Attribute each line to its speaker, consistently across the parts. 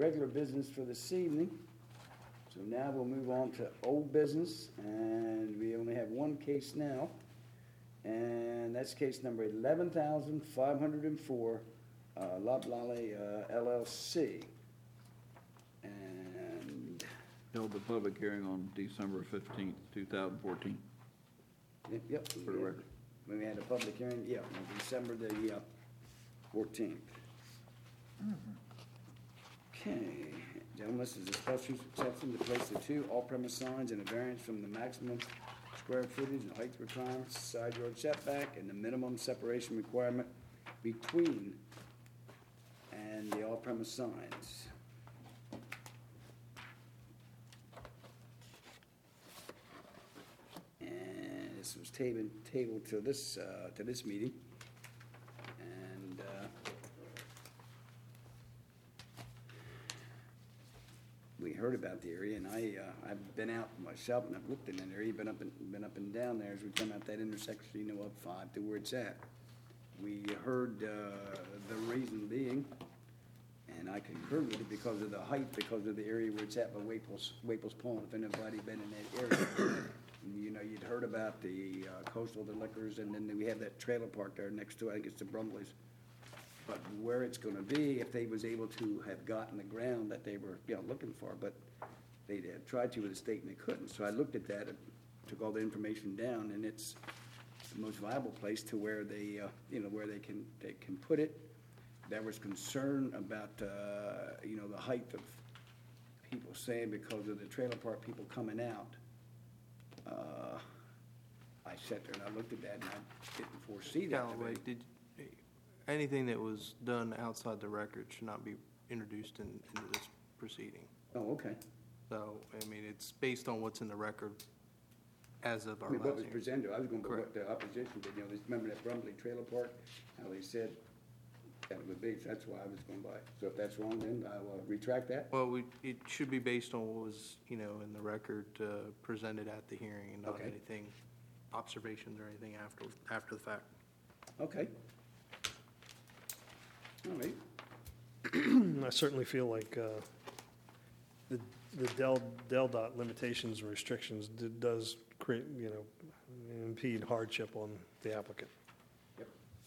Speaker 1: regular business for this evening. So now we'll move on to old business, and we only have one case now. And that's case number 11,504, Loblolly LLC. And,
Speaker 2: Held the public hearing on December 15th, 2014.
Speaker 1: yep.
Speaker 2: For the record.
Speaker 1: When we had a public hearing, yeah, on December the 14th. Okay, gentlemen, this is a special exception to place the two all-premise signs and a variance from the maximum square footage and height requirements, side yard setback, and the minimum separation requirement between and the all-premise signs. And this was tabled to this meeting. And we heard about the area, and I've been out myself and I've looked in that area, been up and down there as we come out that intersection, of 5 to where it's at. We heard the reason being, and I concur with it because of the height, because of the area where it's at by Waples Pond. If anybody been in that area, you'd heard about the Coastal, the Liquors, and then we have that trailer park there next to, I think it's the Brumleys. But where it's gonna be, if they was able to have gotten the ground that they were, looking for, but they had tried to with the state and they couldn't. So I looked at that and took all the information down, and it's the most viable place to where they, where they can put it. There was concern about, the height of people saying because of the trailer park people coming out. I sat there and I looked at that and I didn't foresee that.
Speaker 3: Callaway, anything that was done outside the record should not be introduced into this proceeding.
Speaker 1: Oh, okay.
Speaker 3: So, it's based on what's in the record as of our
Speaker 1: What
Speaker 3: last
Speaker 1: was
Speaker 3: hearing.
Speaker 1: presented, I was going by what
Speaker 3: Correct.
Speaker 1: the opposition did, remember that Brumley Trailer Park, how they said that it would be, so that's why I was going by. So if that's wrong, then I will retract that.
Speaker 3: Well, it should be based on what was, in the record presented at the hearing and not
Speaker 1: Okay.
Speaker 3: anything, observations or anything after the fact.
Speaker 1: Okay. All right.
Speaker 4: I certainly feel like the Del Dot limitations and restrictions does create, impede hardship on the applicant.
Speaker 1: Yep.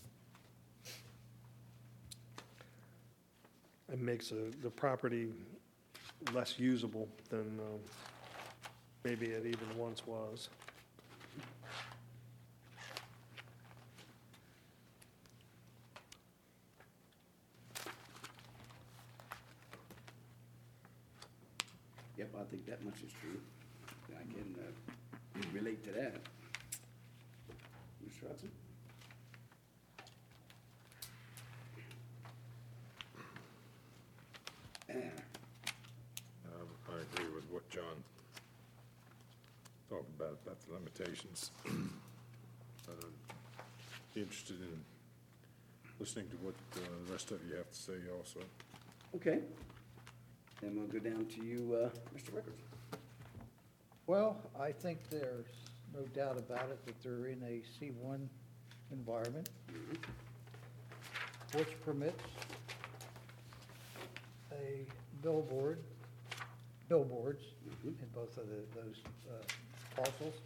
Speaker 4: It makes the property less usable than maybe it even once was.
Speaker 1: Yep, I think that much is true. I can relate to that. Mr. Hudson?
Speaker 5: I agree with what John talked about the limitations. I'd be interested in listening to what the rest of you have to say also.
Speaker 1: Okay. Then we'll go down to you, Mr. Rickards.
Speaker 6: Well, I think there's no doubt about it that they're in a C1 environment, which permits a billboards in both of those parcels.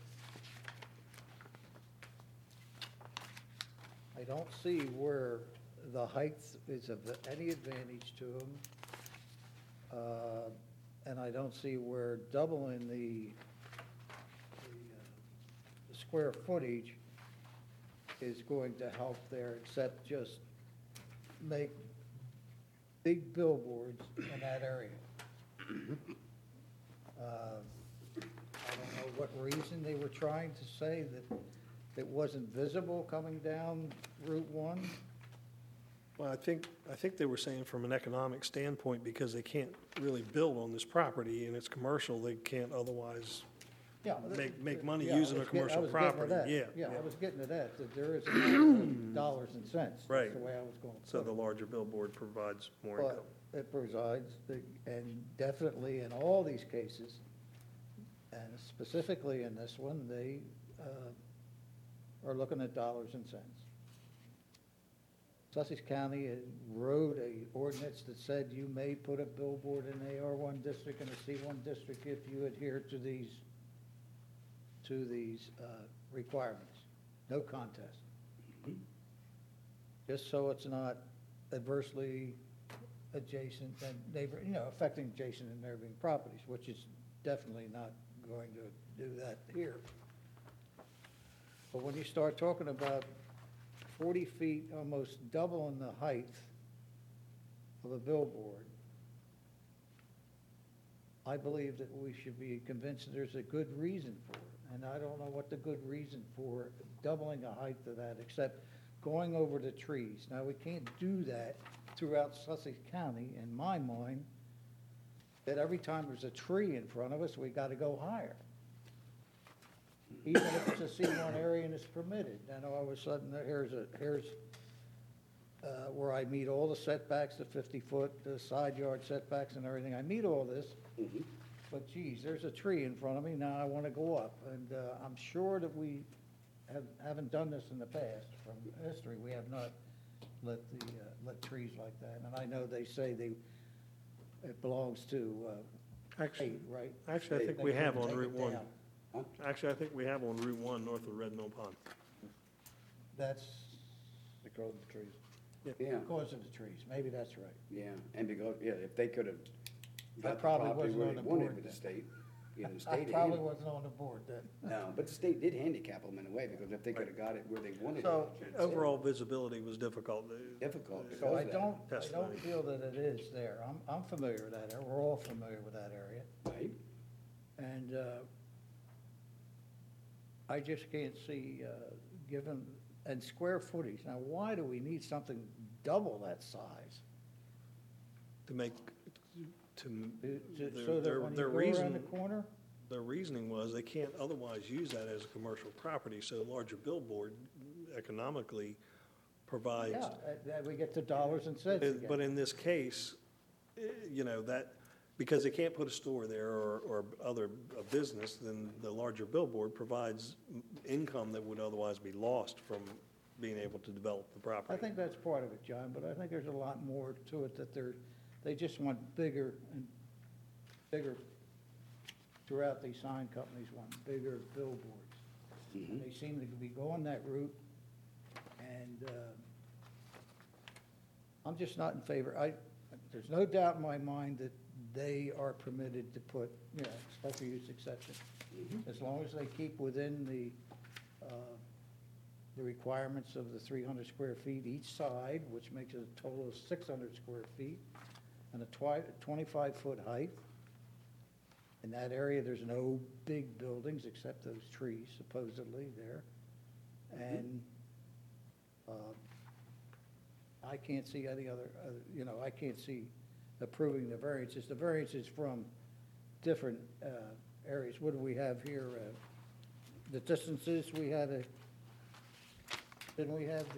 Speaker 6: I don't see where the height is of any advantage to them. And I don't see where doubling the square footage is going to help there, except just make big billboards in that area. I don't know what reason they were trying to say that it wasn't visible coming down Route 1.
Speaker 4: Well, I think they were saying from an economic standpoint, because they can't really build on this property and it's commercial, they can't otherwise
Speaker 6: Yeah,
Speaker 4: make money
Speaker 6: yeah,
Speaker 4: using
Speaker 6: I
Speaker 4: a
Speaker 6: was getting-
Speaker 4: commercial
Speaker 6: I was getting to
Speaker 4: property.
Speaker 6: that.
Speaker 4: Yeah.
Speaker 6: Yeah, I was getting to that there is a matter of dollars and cents.
Speaker 4: Right.
Speaker 6: That's the way I was going to
Speaker 4: So
Speaker 6: put
Speaker 4: the
Speaker 6: it.
Speaker 4: larger billboard provides more income.
Speaker 6: But it presides, and definitely in all these cases, and specifically in this one, they are looking at dollars and cents. Sussex County wrote a ordinance that said you may put a billboard in the AR1 district and a C1 district if you adhere to these requirements. No contest. Just so it's not adversely adjacent and neighbor, affecting adjacent and neighboring properties, which is definitely not going to do that here. But when you start talking about 40 feet, almost doubling the height of a billboard, I believe that we should be convinced that there's a good reason for it. And I don't know what the good reason for doubling the height of that, except going over the trees. Now, we can't do that throughout Sussex County, in my mind, that every time there's a tree in front of us, we got to go higher. Even if it's a C1 area and it's permitted, then all of a sudden, here's where I meet all the setbacks, the 50-foot, the side yard setbacks and everything. I meet all this, but geez, there's a tree in front of me, now I want to go up. And I'm sure that we haven't done this in the past. From history, we have not let trees like that. And I know they say it belongs to
Speaker 4: Actually,
Speaker 6: state, right?
Speaker 4: actually, I think
Speaker 6: They
Speaker 4: we
Speaker 6: couldn't
Speaker 4: have on
Speaker 6: take it
Speaker 4: Route 1.
Speaker 6: down.
Speaker 4: Actually, I think we have on Route 1 north of Red Mill Pond.
Speaker 6: That's
Speaker 5: Because of the trees.
Speaker 1: Yeah,
Speaker 6: because of the trees, maybe that's right.
Speaker 1: yeah, and because, if they could have
Speaker 6: I
Speaker 1: got the
Speaker 6: probably
Speaker 1: property
Speaker 6: wasn't
Speaker 1: where
Speaker 6: on
Speaker 1: they
Speaker 6: the
Speaker 1: wanted
Speaker 6: board
Speaker 1: with the
Speaker 6: then.
Speaker 1: state, the
Speaker 6: I
Speaker 1: state.
Speaker 6: probably
Speaker 1: handled-
Speaker 6: wasn't on the board then.
Speaker 1: No, but the state did handicap them in a way, because if they could have got it where they wanted it.
Speaker 6: So,
Speaker 1: it's
Speaker 4: Overall visibility was difficult.
Speaker 1: difficult
Speaker 6: So
Speaker 1: because
Speaker 6: I
Speaker 1: of that.
Speaker 6: don't
Speaker 4: Testimony.
Speaker 6: feel that it is there. I'm familiar with that area. We're all familiar with that area.
Speaker 1: Right?
Speaker 6: And I just can't see, given, and square footage. Now, why do we need something double that size?
Speaker 4: To make,
Speaker 6: So
Speaker 4: Their-
Speaker 6: that
Speaker 4: their-
Speaker 6: when you
Speaker 4: their
Speaker 6: go around the
Speaker 4: reason-
Speaker 6: corner?
Speaker 4: the reasoning was they can't otherwise use that as a commercial property, so a larger billboard economically provides.
Speaker 6: Yeah, we get to dollars and cents
Speaker 4: But
Speaker 6: again.
Speaker 4: in this case, that, because they can't put a store there or a business, then the larger billboard provides income that would otherwise be lost from being able to develop the property.
Speaker 6: I think that's part of it, John, but I think there's a lot more to it, that they just want bigger and bigger, throughout these sign companies want bigger billboards.
Speaker 1: Mhm.
Speaker 6: They seem to be going that route, and I'm just not in favor. There's no doubt in my mind that they are permitted to put, special use exception, as long as they keep within the requirements of the 300 square feet each side, which makes it a total of 600 square feet, and a 25-foot height. In that area, there's no big buildings except those trees supposedly there. And I can't see any other, I can't see approving the variances. The variances from different areas. What do we have here? The distances, didn't we have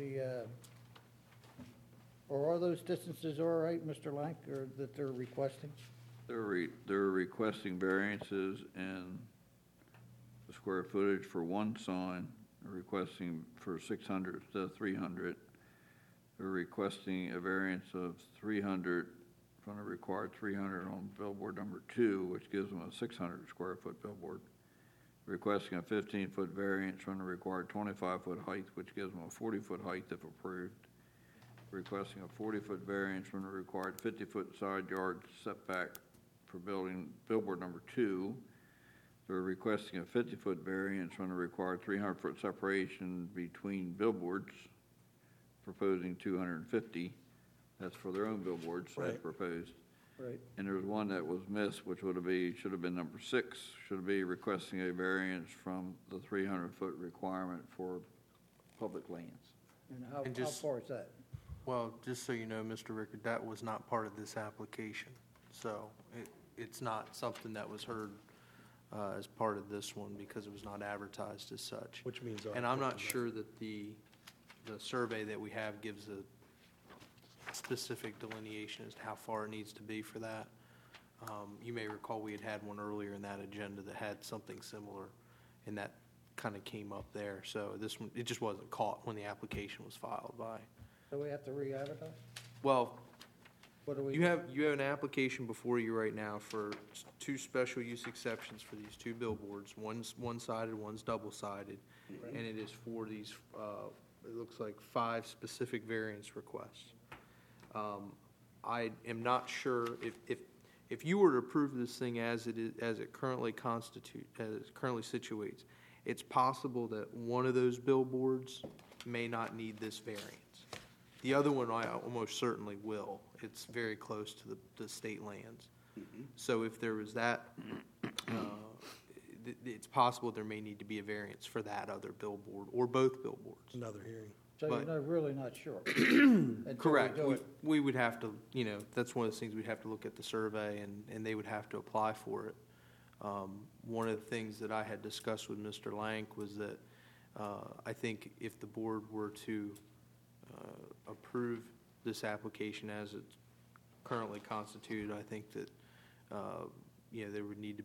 Speaker 6: or are those distances all right, Mr. Lank, or that they're requesting?
Speaker 2: They're requesting variances in the square footage for one sign. They're requesting for 600 instead of 300. They're requesting a variance of 300 from the required 300 on billboard number 2, which gives them a 600 square foot billboard. Requesting a 15-foot variance from the required 25-foot height, which gives them a 40-foot height if approved. Requesting a 40-foot variance from the required 50-foot side yard setback for billboard number 2. They're requesting a 50-foot variance from the required 300-foot separation between billboards, proposing 250. That's for their own billboards, as
Speaker 4: Right.
Speaker 2: proposed.
Speaker 6: Right.
Speaker 2: And there was one that was missed, which should have been number 6, should be requesting a variance from the 300-foot requirement for public lands.
Speaker 6: And
Speaker 3: And
Speaker 6: how
Speaker 3: just-
Speaker 6: far is that?
Speaker 3: Well, just so you know, Mr. Rickard, that was not part of this application. So it's not something that was heard as part of this one because it was not advertised as such.
Speaker 4: Which means our
Speaker 3: And I'm not
Speaker 4: equipment.
Speaker 3: sure that the survey that we have gives a specific delineation as to how far it needs to be for that. You may recall we had one earlier in that agenda that had something similar, and that kind of came up there. So this one, it just wasn't caught when the application was filed by
Speaker 6: So we have to re-advertise?
Speaker 3: Well,
Speaker 6: What do we?
Speaker 3: you have an application before you right now for two special use exceptions for these two billboards. One's one-sided, one's double-sided, and it is for these, it looks like 5 specific variance requests. I am not sure if you were to approve this thing as it currently situates, it's possible that one of those billboards may not need this variance. The other one I almost certainly will. It's very close to the state lands. So if there was that, it's possible there may need to be a variance for that other billboard or both billboards.
Speaker 4: Another hearing.
Speaker 6: So
Speaker 3: but-
Speaker 6: you're really not sure? Until we
Speaker 3: Correct.
Speaker 6: do it.
Speaker 3: We would have to, that's one of those things, we'd have to look at the survey, and they would have to apply for it. One of the things that I had discussed with Mr. Lank was that I think if the board were to approve this application as it's currently constituted, I think that, there would need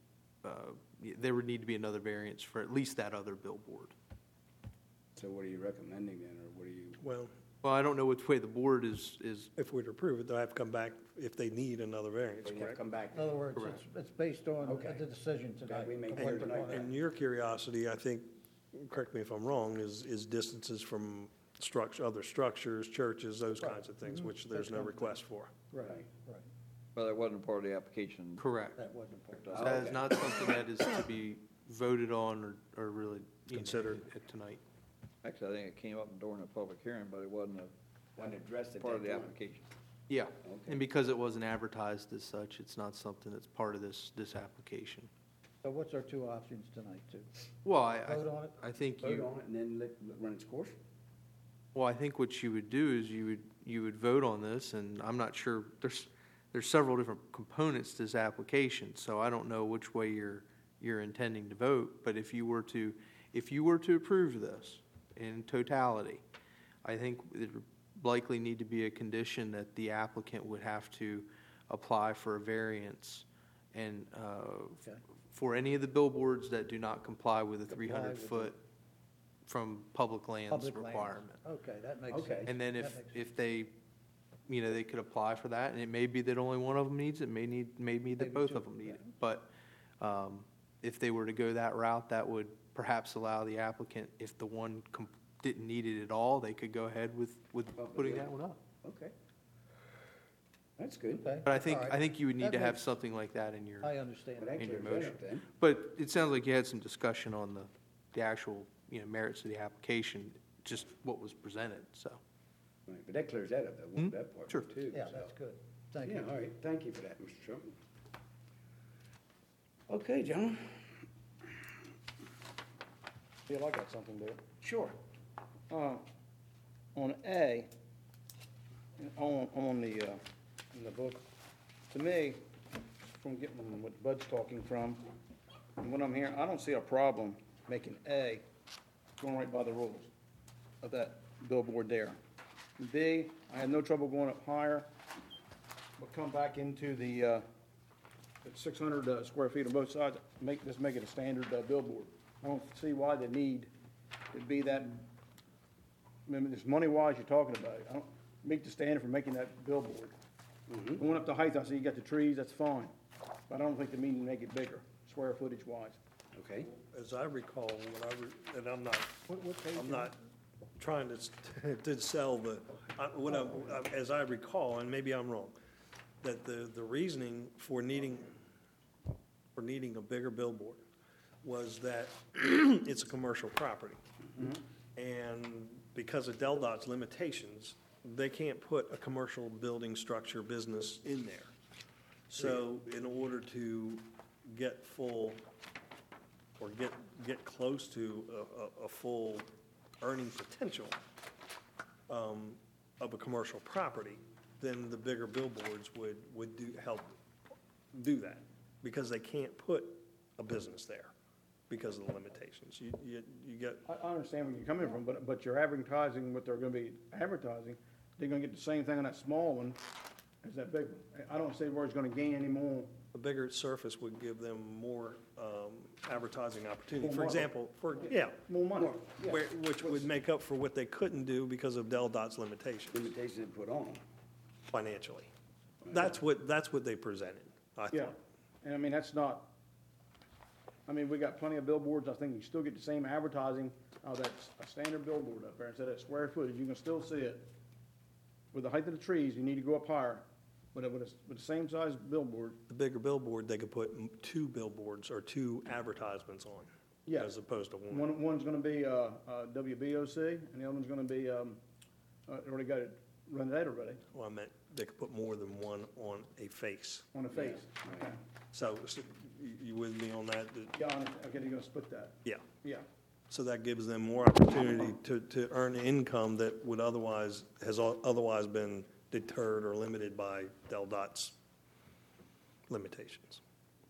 Speaker 3: to be another variance for at least that other billboard.
Speaker 1: So what are you recommending then, or what are you?
Speaker 4: Well,
Speaker 3: Well, I don't know which way the board is.
Speaker 4: if we're to approve it, they'll have to come back if they need another variance,
Speaker 1: So you have to
Speaker 4: correct?
Speaker 1: come back?
Speaker 6: In other words,
Speaker 3: Correct.
Speaker 6: it's based on
Speaker 1: Okay.
Speaker 6: the decision tonight.
Speaker 1: we make
Speaker 6: of
Speaker 1: that
Speaker 6: what we
Speaker 1: tonight
Speaker 6: want.
Speaker 1: then.
Speaker 4: And your curiosity, I think, correct me if I'm wrong, is distances from other structures, churches, those
Speaker 6: Right.
Speaker 4: kinds of things,
Speaker 6: Mhm.
Speaker 4: which there's no
Speaker 6: That's
Speaker 4: request for.
Speaker 6: Right, right.
Speaker 2: Well, that wasn't part of the application.
Speaker 3: Correct.
Speaker 6: That wasn't part of it.
Speaker 1: Oh,
Speaker 3: That is
Speaker 1: okay.
Speaker 3: not something that is to be voted on or really
Speaker 4: Considered.
Speaker 3: tonight.
Speaker 2: Actually, I think it came up during a public hearing, but it wasn't
Speaker 1: When addressed
Speaker 2: a
Speaker 1: at
Speaker 2: part of the
Speaker 1: that time?
Speaker 2: application.
Speaker 3: Yeah,
Speaker 1: Okay.
Speaker 3: and because it wasn't advertised as such, it's not something that's part of this application.
Speaker 6: So what's our two options tonight, too?
Speaker 3: Well,
Speaker 6: Vote on it?
Speaker 3: I think
Speaker 1: Vote on it and then let it run its course?
Speaker 3: well, I think what you would do is you would vote on this, and I'm not sure, there's several different components to this application, so I don't know which way you're intending to vote, but if you were to approve this in totality, I think it would likely need to be a condition that the applicant would have to apply for a variance and
Speaker 6: Okay.
Speaker 3: for any of the billboards that do not comply with the
Speaker 6: Comply with
Speaker 3: 300-foot from public lands
Speaker 6: Public lands.
Speaker 3: requirement.
Speaker 6: Okay, that makes
Speaker 1: Okay.
Speaker 6: sense.
Speaker 3: And then
Speaker 6: That makes
Speaker 3: if they, they could apply for that, and it may be that only one of them needs it, may be that
Speaker 6: Maybe
Speaker 3: both
Speaker 6: two,
Speaker 3: of them need
Speaker 6: yeah.
Speaker 3: it. But if they were to go that route, that would perhaps allow the applicant, if the one didn't need it at all, they could go ahead with putting that one up.
Speaker 1: Okay. That's good.
Speaker 6: Okay,
Speaker 3: But
Speaker 6: all right.
Speaker 3: I think you would need
Speaker 6: That
Speaker 3: to have
Speaker 6: makes-
Speaker 3: something like that in your,
Speaker 6: I understand.
Speaker 1: Well, that
Speaker 3: in your
Speaker 1: clears that
Speaker 3: motion.
Speaker 1: up then.
Speaker 3: But it sounds like you had some discussion on the actual, merits of the application, just what was presented, so.
Speaker 1: Right, but that clears that up, that part
Speaker 3: Sure.
Speaker 1: too.
Speaker 6: Yeah,
Speaker 1: so.
Speaker 6: that's good. Thank
Speaker 1: Yeah,
Speaker 6: you.
Speaker 1: all right, thank you for that, Mr. Trump. Okay, John?
Speaker 7: Bill, I got something there.
Speaker 1: Sure.
Speaker 7: On A, on the, in the book, to me, from getting what Bud's talking from, and what I'm hearing, I don't see a problem making A going right by the rules of that billboard there. B, I have no trouble going up higher, but come back into the 600 square feet on both sides, just make it a standard billboard. I don't see why the need to be that, I mean, it's money-wise you're talking about. I don't meet the standard for making that billboard. Going up the height, I see you got the trees, that's fine, but I don't think the meaning to make it bigger, square footage-wise.
Speaker 1: Okay.
Speaker 4: As I recall, and I'm not,
Speaker 6: What page
Speaker 4: I'm
Speaker 6: you
Speaker 4: not trying to sell as I recall, and maybe I'm wrong, that the reasoning for needing a bigger billboard was that it's a commercial property. And because of Del Dot's limitations, they can't put a commercial building structure business in there. So in order to get full, or get close to a full earning potential of a commercial property, then the bigger billboards would help do that, because they can't put a business there because of the limitations. You get,
Speaker 7: I understand where you're coming from, but you're advertising what they're gonna be advertising. They're gonna get the same thing on that small one Is that big one? I don't see where it's gonna gain any more.
Speaker 4: A bigger surface would give them more advertising opportunity.
Speaker 7: More
Speaker 4: For
Speaker 7: market.
Speaker 4: example, yeah,
Speaker 7: More money. Yeah.
Speaker 4: which would make up for what they couldn't do because of Del Dot's limitations
Speaker 1: Limitations they put on them.
Speaker 4: financially. That's what they presented, I
Speaker 7: Yeah,
Speaker 4: thought.
Speaker 7: and I mean, that's not, I mean, we got plenty of billboards, I think you still get the same advertising, that's a standard billboard up there, instead of square footage, you can still see it. With the height of the trees, you need to go up higher, with the same size billboard,
Speaker 4: The bigger billboard, they could put two billboards or two advertisements on.
Speaker 7: Yeah.
Speaker 4: As opposed to one.
Speaker 7: one's gonna be, WBOC, and the other one's gonna be, already got it rented out already,
Speaker 4: Well, I meant they could put more than one on a face.
Speaker 7: on the face. Okay.
Speaker 4: So you with me on that?
Speaker 7: Yeah, okay, you're gonna split that,
Speaker 4: Yeah.
Speaker 7: yeah.
Speaker 4: So that gives them more opportunity to earn income that would has otherwise been deterred or limited by Del Dot's limitations.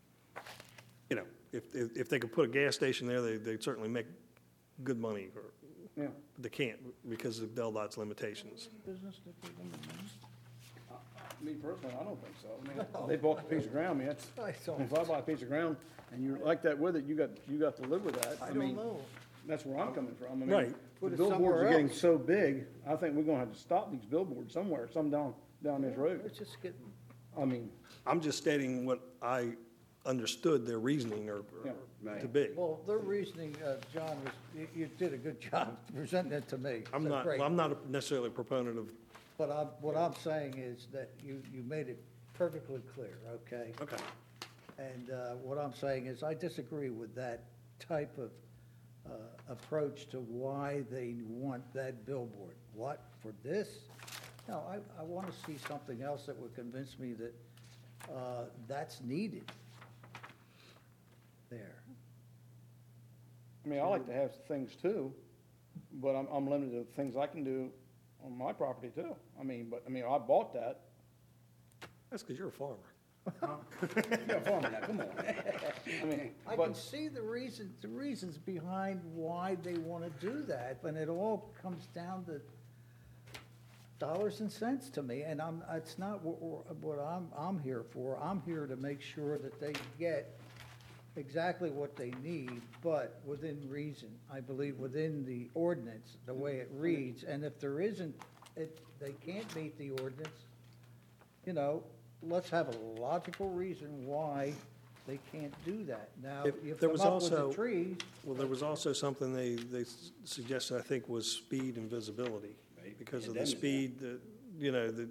Speaker 4: You know, if they could put a gas station there, they'd certainly make good money, or
Speaker 7: Yeah.
Speaker 4: they can't because of Del Dot's limitations.
Speaker 6: Business that they don't mind?
Speaker 7: Me personally, I don't think so. I mean, they bought a piece of ground, man, that's,
Speaker 6: I don't-
Speaker 7: if I buy a piece of ground and you like that with it, you got to live with that.
Speaker 6: I
Speaker 7: mean,
Speaker 6: don't know.
Speaker 7: That's where I'm coming from. I mean,
Speaker 4: Right.
Speaker 7: The
Speaker 6: Put it
Speaker 7: billboards
Speaker 6: somewhere
Speaker 7: are getting
Speaker 6: else.
Speaker 7: so big, I think we're gonna have to stop these billboards somewhere, some down this road.
Speaker 6: It's just getting,
Speaker 7: I mean,
Speaker 4: I'm just stating what I understood their reasoning
Speaker 7: Yeah,
Speaker 4: to be.
Speaker 6: well, their reasoning, John, was, you did a good job presenting it to me.
Speaker 4: I'm
Speaker 6: So
Speaker 4: not,
Speaker 6: great.
Speaker 4: I'm not necessarily a proponent of,
Speaker 6: But what I'm saying is that you made it perfectly clear, okay?
Speaker 4: okay.
Speaker 6: And what I'm saying is, I disagree with that type of approach to why they want that billboard. What, for this? No, I want to see something else that would convince me that that's needed there.
Speaker 7: I mean, I like to have things too, but I'm limited to things I can do on my property too. I mean, I bought that.
Speaker 4: That's because you're a farmer.
Speaker 1: Yeah, farmer now, come on.
Speaker 7: I mean,
Speaker 6: I
Speaker 7: but
Speaker 6: can see the reasons behind why they want to do that, but it all comes down to dollars and cents to me, and it's not what I'm here for. I'm here to make sure that they get exactly what they need, but within reason. I believe within the ordinance, the way it reads, and if there isn't, they can't meet the ordinance, you know, let's have a logical reason why they can't do that. Now,
Speaker 4: If
Speaker 6: you
Speaker 4: there
Speaker 6: come
Speaker 4: was
Speaker 6: up with the
Speaker 4: also-
Speaker 6: trees,
Speaker 4: Well, there was also something they suggested, I think, was speed and visibility.
Speaker 1: Right.
Speaker 4: Because
Speaker 1: Yeah,
Speaker 4: of
Speaker 1: them
Speaker 4: the
Speaker 1: is
Speaker 4: speed, that, you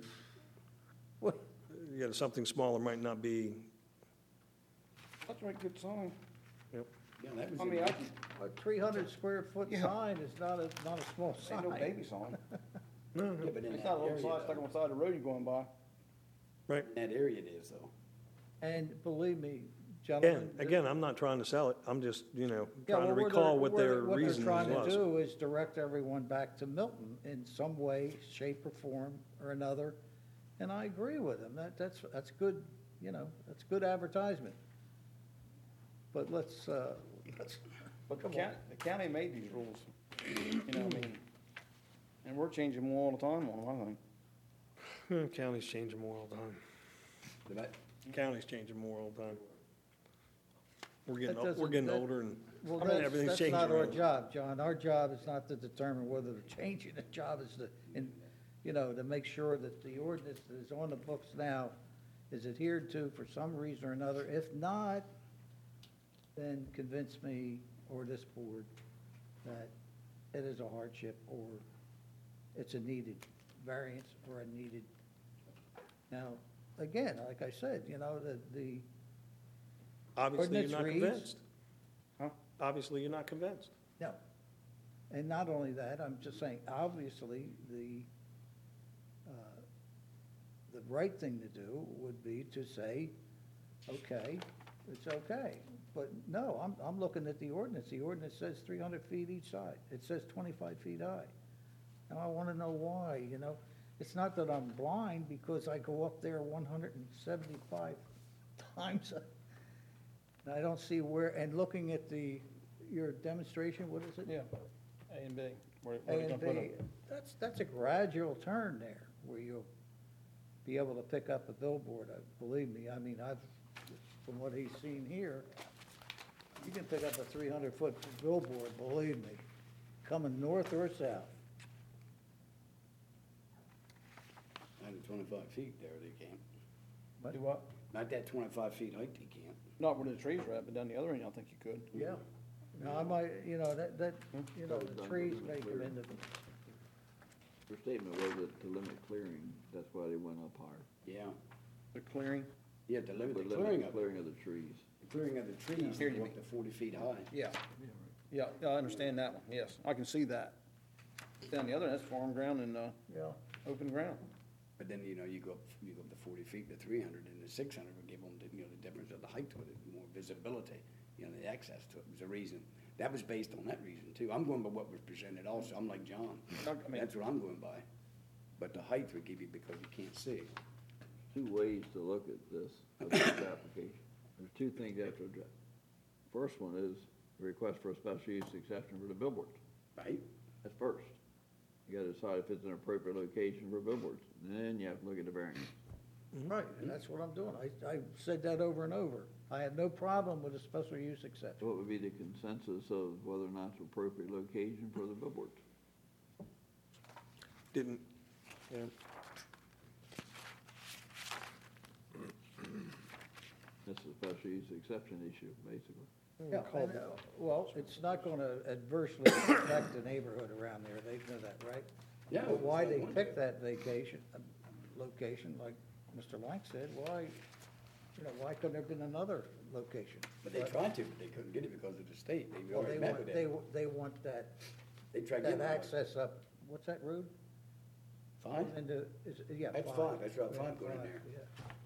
Speaker 4: know, something smaller might not be,
Speaker 7: that's a very good sign.
Speaker 4: yep.
Speaker 1: Yeah, that was
Speaker 7: I mean,
Speaker 1: it.
Speaker 6: a 300 square foot
Speaker 7: Yeah.
Speaker 6: sign is not a small sign.
Speaker 7: Ain't no baby sign.
Speaker 1: Yeah, but in
Speaker 7: It's
Speaker 1: that
Speaker 7: not a little
Speaker 1: area,
Speaker 7: sign stuck on the side of the road you're going by.
Speaker 4: Right.
Speaker 1: in that area it is though.
Speaker 6: And believe me, gentlemen.
Speaker 4: Again, I'm not trying to sell it. I'm just,
Speaker 6: Yeah,
Speaker 4: trying to
Speaker 6: well,
Speaker 4: recall what their
Speaker 6: What they're
Speaker 4: reasoning
Speaker 6: trying to
Speaker 4: was.
Speaker 6: do is direct everyone back to Milton in some way, shape, or form or another, and I agree with them. That's good, you know, that's good advertisement. But let's,
Speaker 7: But
Speaker 6: Come
Speaker 7: the county made these rules, you know what I mean? And we're changing them all the time on them, I think.
Speaker 4: Counties changing more all the time.
Speaker 1: But I-
Speaker 4: Counties changing more all the time. We're
Speaker 6: That
Speaker 4: getting
Speaker 6: doesn't-
Speaker 4: older and
Speaker 6: well,
Speaker 4: everything's
Speaker 6: that's
Speaker 4: changing.
Speaker 6: not our
Speaker 4: around.
Speaker 6: job, John. Our job is not to determine whether they're changing. The job is you know, to make sure that the ordinance that is on the books now is adhered to for some reason or another. If not, then convince me or this board that it is a hardship or it's a needed variance or a needed. Now, again, like I said, you know, the
Speaker 4: Obviously, you're
Speaker 6: ordinance
Speaker 4: not
Speaker 6: reads-
Speaker 4: convinced.
Speaker 7: Huh?
Speaker 4: Obviously, you're not convinced.
Speaker 6: No. And not only that, I'm just saying, obviously, the right thing to do would be to say, okay, it's okay. But no, I'm looking at the ordinance. The ordinance says 300 feet each side. It says 25 feet high. And I want to know why, you know? It's not that I'm blind because I go up there 175 times. And I don't see where, and looking at your demonstration, what is it?
Speaker 7: Yeah, A and B. Where
Speaker 6: A
Speaker 7: they're
Speaker 6: and
Speaker 7: gonna put
Speaker 6: B, that's a gradual turn there, where you be able to pick up a billboard, believe me. I mean, from what he's seen here, you can pick up a 300-foot billboard, believe me, coming north or south.
Speaker 1: 125 feet there, they can't.
Speaker 7: Do what?
Speaker 1: Not that 25 feet height, they can't.
Speaker 7: Not where the trees are at, but down the other end, I think you could.
Speaker 6: Yeah. Now, I might, you know, the trees may come into,
Speaker 2: Their statement was that to limit clearing, that's why they went up higher.
Speaker 1: Yeah,
Speaker 7: The clearing?
Speaker 1: you have to limit the
Speaker 2: Limit
Speaker 1: clearing of it.
Speaker 2: Clearing of the trees.
Speaker 1: The clearing of the trees,
Speaker 7: Here
Speaker 1: to
Speaker 7: you
Speaker 1: go up to 40 feet high.
Speaker 7: Yeah. Yeah, I understand that one, yes. I can see that. Down the other, that's farm ground and,
Speaker 6: yeah.
Speaker 7: open ground.
Speaker 1: But then, you go up to 40 feet to 300, and the 600 would give them, the difference of the height to it, more visibility, the access to it was a reason. That was based on that reason, too. I'm going by what was presented also. I'm like John.
Speaker 7: I mean-
Speaker 1: That's what I'm going by. But the height would give you because you can't see.
Speaker 2: Two ways to look at this, of this application. There's two things you have to address. First one is the request for a special use exception for the billboards.
Speaker 1: Right?
Speaker 2: That's first. You gotta decide if it's an appropriate location for billboards. Then you have to look at the variance.
Speaker 6: Right, and that's what I'm doing. I said that over and over. I have no problem with a special use exception.
Speaker 2: So what would be the consensus of whether or not it's appropriate location for the billboards?
Speaker 4: Didn't, yeah.
Speaker 2: This is a special use exception issue, basically.
Speaker 6: Yeah, and, well, it's not gonna adversely affect the neighborhood around there. They know that, right?
Speaker 1: Yeah.
Speaker 6: But why they picked that location, like Mr. Lank said, why couldn't there have been another location?
Speaker 1: But they tried to, but they couldn't get it because of the state. They
Speaker 6: Well,
Speaker 1: already met with it.
Speaker 6: they want that,
Speaker 1: They tried
Speaker 6: that
Speaker 1: getting it.
Speaker 6: access up, what's that road?
Speaker 1: Five?
Speaker 6: Yeah.
Speaker 1: That's five. That's Route 5 going in there.
Speaker 6: Yeah.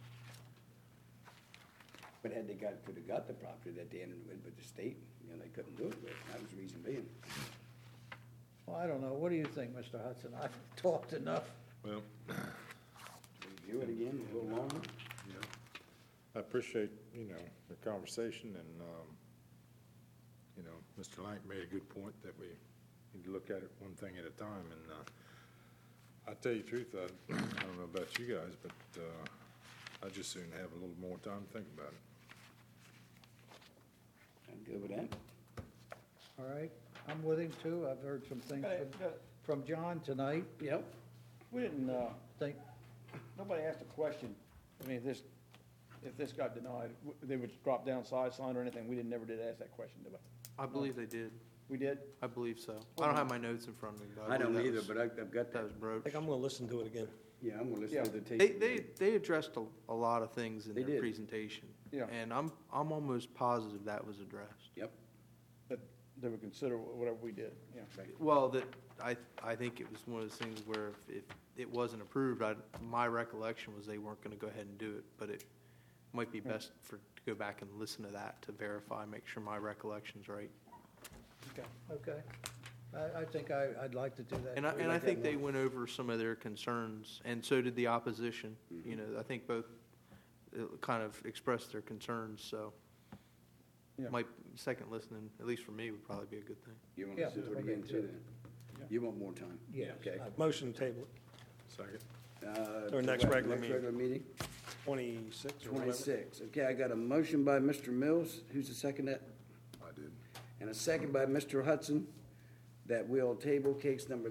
Speaker 1: But had they could have got the property that they entered with the state, they couldn't do it with. That was the reason being.
Speaker 6: Well, I don't know. What do you think, Mr. Hudson? I've talked enough.
Speaker 5: Well,
Speaker 1: Review it again, a little longer.
Speaker 5: I appreciate, the conversation and, Mr. Lank made a good point that we need to look at it one thing at a time. And, I tell you the truth, I don't know about you guys, but, I'd just soon have a little more time to think about it.
Speaker 1: I'm good with that.
Speaker 6: All right, I'm with him too. I've heard some things from John tonight.
Speaker 1: Yep.
Speaker 7: We didn't,
Speaker 6: Think,
Speaker 7: nobody asked a question. I mean, if this got denied, they would drop down size line or anything. We never did ask that question, did we?
Speaker 3: I believe they did.
Speaker 7: We did?
Speaker 3: I believe so. I don't have my notes in front of me, but
Speaker 1: I
Speaker 3: believe
Speaker 1: don't
Speaker 3: that
Speaker 1: either,
Speaker 3: was-
Speaker 1: but I've got
Speaker 3: that
Speaker 1: that.
Speaker 3: was
Speaker 4: I
Speaker 3: broached.
Speaker 4: think I'm gonna listen to it again.
Speaker 1: Yeah, I'm gonna
Speaker 7: Yeah.
Speaker 1: listen to the tape.
Speaker 3: They addressed a lot of things in
Speaker 1: They
Speaker 3: their
Speaker 1: did.
Speaker 3: presentation.
Speaker 7: Yeah.
Speaker 3: And I'm almost positive that was addressed.
Speaker 1: Yep.
Speaker 7: That they would consider whatever we did, yeah.
Speaker 3: Well, I think it was one of those things where if it wasn't approved, my recollection was they weren't gonna go ahead and do it, but it might be best to go back and listen to that to verify, make sure my recollection's right.
Speaker 6: okay. I think I'd like to do that.
Speaker 3: And I think they went over some of their concerns, and so did the opposition. I think both kind of expressed their concerns, so
Speaker 7: Yeah.
Speaker 3: second listening, at least for me, would probably be a good thing.
Speaker 1: You wanna
Speaker 6: Yeah,
Speaker 1: listen to it
Speaker 6: okay,
Speaker 1: again too then? You want more time?
Speaker 6: Yes.
Speaker 1: Okay.
Speaker 4: Motion to table it,
Speaker 5: Second?
Speaker 4: Our next
Speaker 1: what,
Speaker 4: regular meeting.
Speaker 1: Next regular meeting?
Speaker 4: 26 or whatever.
Speaker 1: 26. Okay, I got a motion by Mr. Mills. Who's the second that?
Speaker 5: I did.
Speaker 1: And a second by Mr. Hudson, that we'll table case number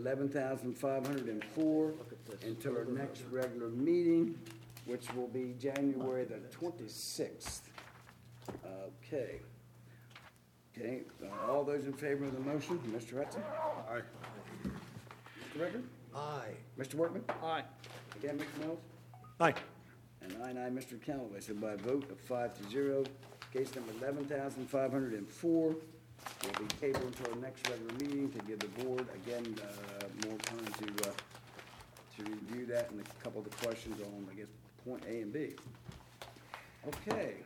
Speaker 1: 11,504 until our next regular meeting, which will be January the 26th. Okay. Okay, all those in favor of the motion, Mr. Hudson?
Speaker 5: Aye.
Speaker 1: Mr. Ricker?
Speaker 6: Aye.
Speaker 1: Mr. Workman?
Speaker 7: Aye.
Speaker 1: Again, Mr. Mills?
Speaker 4: Aye.
Speaker 1: And I, Mr. Callaway, so by a vote of 5-0, case number 11,504 will be tabled until our next regular meeting to give the board, again, more time to review that and a couple of the questions on, I guess, point A and B. Okay.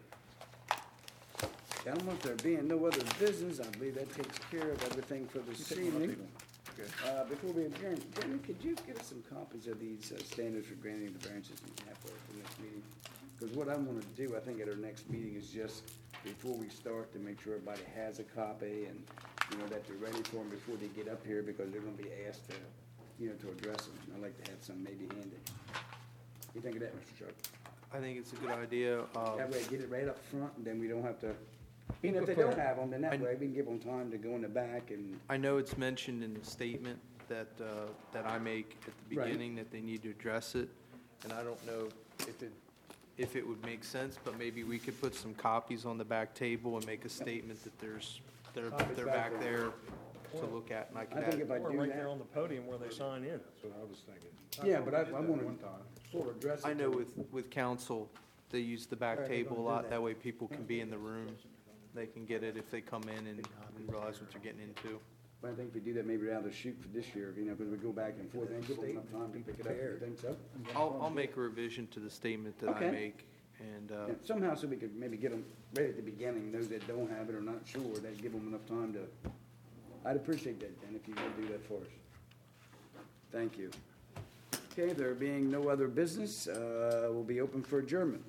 Speaker 1: Gentlemen, if there being no other business, I believe that takes care of everything for this evening. Before we adjourn, Jeremy, could you get us some copies of these standards for granting the variances and half for the next meeting? Because what I want to do, I think at our next meeting is just, before we start, to make sure everybody has a copy and, that they're ready for them before they get up here, because they're going to be asked to, to address them. I'd like to have some maybe handy. You think of that, Mr. Sharp?
Speaker 3: I think it's a good idea.
Speaker 1: That way, get it right up front, and then we don't have to, even if they don't have them, then that way, we can give them time to go in the back and,
Speaker 3: I know it's mentioned in the statement that, that I make at the
Speaker 1: Right.
Speaker 3: beginning, that they need to address it. And I don't know if it would make sense, but maybe we could put some copies on the back table and make a statement that they're
Speaker 1: Copies
Speaker 3: back
Speaker 1: back
Speaker 3: there to look at, and I could
Speaker 1: I think
Speaker 3: add.
Speaker 1: if I
Speaker 4: Or
Speaker 1: do
Speaker 4: right there
Speaker 1: that.
Speaker 4: on the podium where they sign in.
Speaker 5: That's what I was thinking.
Speaker 1: Yeah,
Speaker 5: thought
Speaker 1: but
Speaker 5: we
Speaker 1: I
Speaker 5: did that
Speaker 1: wanna
Speaker 5: one time.
Speaker 1: Sort of address it.
Speaker 3: I know
Speaker 1: to-
Speaker 3: with council, they use the back
Speaker 6: Alright, they're
Speaker 3: table a
Speaker 6: gonna do
Speaker 3: lot,
Speaker 6: that.
Speaker 3: that way people can be in the room. They can get it if they come in and realize what they're getting into.
Speaker 1: But I think if we do that, maybe rather shoot for this year, you know, because we go back and forth, and give them enough time to pick it up, you think so?
Speaker 3: I'll make a revision to the statement that I
Speaker 1: Okay.
Speaker 3: make, and,
Speaker 1: Yeah, somehow, so we could maybe get them right at the beginning, those that don't have it or not sure, that give them enough time to, I'd appreciate that, Dan, if you could do that for us. Thank you. Okay, there being no other business, we'll be open for adjournment.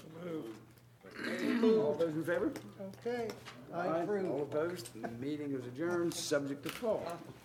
Speaker 1: All those in favor?
Speaker 6: Okay, I
Speaker 1: Aye.
Speaker 6: approve.
Speaker 1: All opposed? The meeting is adjourned, subject to call.